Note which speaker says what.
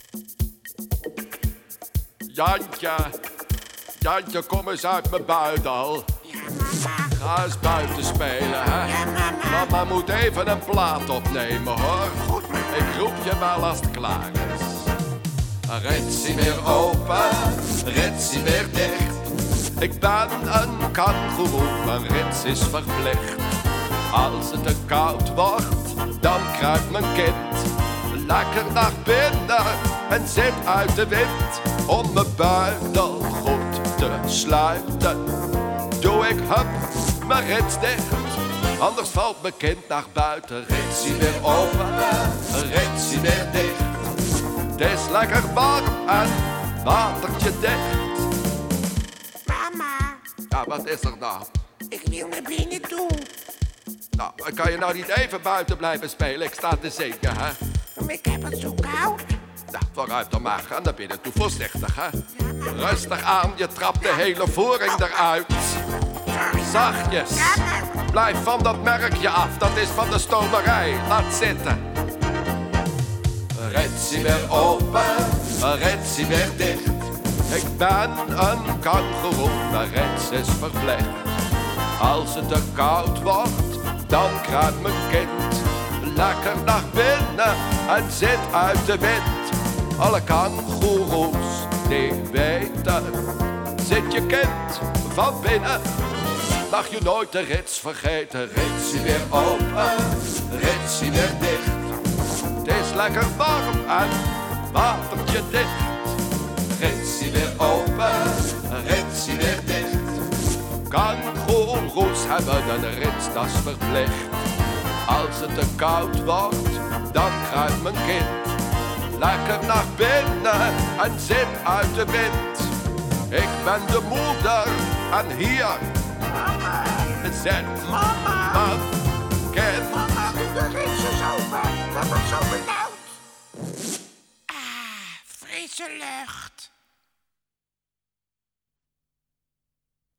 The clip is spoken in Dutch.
Speaker 1: Jantje, kom eens uit mijn buidel.
Speaker 2: Ja, mama.
Speaker 1: Ga eens buiten spelen, hè?
Speaker 2: Ja, mama.
Speaker 1: Mama moet even een plaat opnemen, hoor.
Speaker 2: Goed, mama.
Speaker 1: Ik roep je wel als het klaar is. Ritsie weer open, ritsie weer dicht. Ik ben een kangoeroe, mijn rits is verplicht. Als het te koud wordt, dan kruipt mijn kind lekker naar binnen en zit uit de wind. Om mijn buidel goed te sluiten, doe ik hup mijn rits dicht. Anders valt mijn kind naar buiten. Ritsie weer open, ritsie weer dicht. Het is lekker warm en watertje dicht.
Speaker 2: Mama,
Speaker 1: Ja, wat is er nou?
Speaker 2: ik wil naar binnen toe.
Speaker 1: Nou, kan je nou niet even buiten blijven spelen? Ik sta te zingen, hè?
Speaker 2: Maar ik heb het zo koud.
Speaker 1: Nou, vooruit dan maar. Ga naar binnen toe. Voorzichtig, hè? Rustig aan, je trapt de hele voering eruit.
Speaker 2: Sorry.
Speaker 1: Zachtjes.
Speaker 2: Ja, mama.
Speaker 1: Blijf van dat merkje af, dat is van de stomerij. Laat zitten. Ritsie weer open, ritsie weer dicht. Ik ben een kangoeroe, mijn rits is verplicht. Als het te koud wordt, dan kruipt mijn kind lekker naar binnen en zit uit de wind. Alle kangoeroes die weten, zit je kind van binnen, mag je nooit de rits vergeten. Ritsie weer open, ritsie weer dicht. Het is lekker warm en watertje dicht. Ritsie weer open, ritsie weer dicht. Kangoeroes hebben een rits, dat is verplicht. Als het te koud wordt, dan kruipt mijn kind lekker naar binnen en zit uit de wind. Ik ben de moeder en hier zit
Speaker 2: Mama.
Speaker 1: een kind.
Speaker 2: Mama, de rits is open. Dat wordt zo benauwd. Ah, frisse lucht.